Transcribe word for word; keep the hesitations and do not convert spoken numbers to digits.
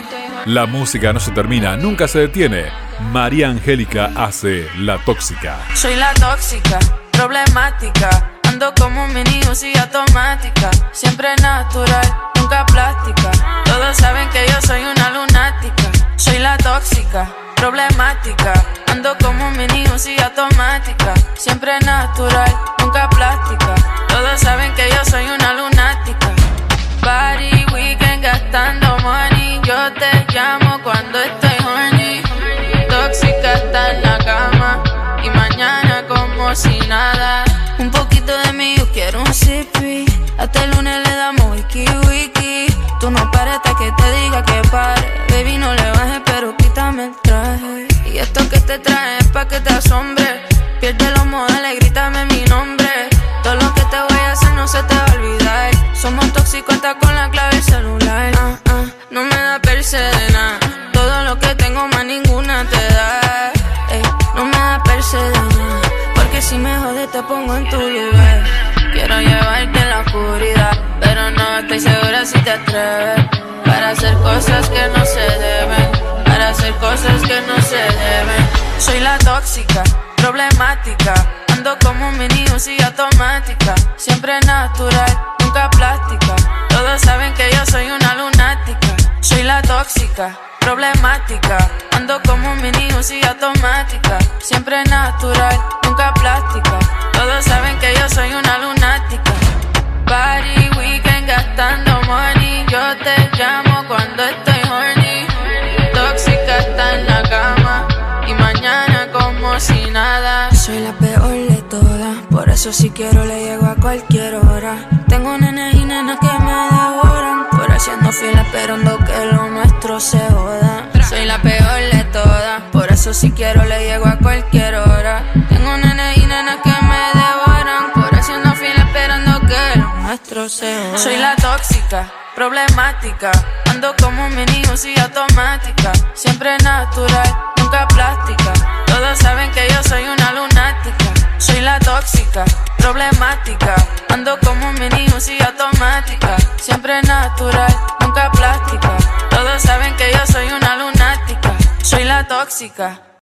La música no se termina, nunca se detiene. María Angélica hace La Tóxica. Soy la tóxica, problemática. Ando como un mini Uzi automática. Siempre natural, nunca plástica. Todos saben que yo soy una lunática. Soy la tóxica, problemática. Ando como un mini Uzi automática. Siempre natural, nunca plástica. Todos saben que yo soy una lunática. Party, weekend, gastando money. Yo te llamo cuando estoy horny. Tóxica está en la cama. Y mañana como si nada. Un poquito de mí, yo quiero un sippy. Hasta el lunes le damos wiki wiki. Tú no pares hasta que te diga que pare. Baby, no le bajes, pero quítame el traje. Y esto que te traje es pa' que te asombre. Pierde los modales, grítame mi nombre. Todo lo que te voy a hacer no se te va a olvidar. Somos tóxicos hasta con la clave del celular. Ah, ah, no me da perse de nada. Todo lo que tengo más ninguna te da. Ey, no me da perse de nada. Porque si me jodes te pongo en tu lugar. Quiero llevarte en la oscuridad, pero no estoy segura si te atreves. Para hacer cosas que no se deben. Para hacer cosas que no se deben. Soy la tóxica, problemática. Ando como un mini Uzi automática. Siempre natural, nunca plástica. Todos saben que yo soy una lunática. Soy la tóxica, problemática. Ando como un mini Uzi automática. Siempre natural, nunca plástica. Todos saben que yo soy una lunática. Party, weekend, gastando money. Yo te llamo cuando estoy horny. Tóxica está en la cama. Y mañana como si nada. Soy la peor de todas. Por eso si quiero le llego a cualquier hora. Tengo nenes y nenas que me devoran. Por haciendo fila esperando que lo nuestro se joda. Soy la peor de todas. Por eso si quiero le llego a cualquier hora. Tengo nenes y nenas que me devoran. Por haciendo fila esperando que lo nuestro se joda. Soy la tóxica, problemática. Ando como un mini Uzi automática. Siempre natural, nunca plástica. Todos saben que yo soy una lunática. Soy la tóxica, problemática. Ando como un mini Uzi automática. Siempre natural, nunca plástica. Todos saben que yo soy una lunática. Soy la tóxica.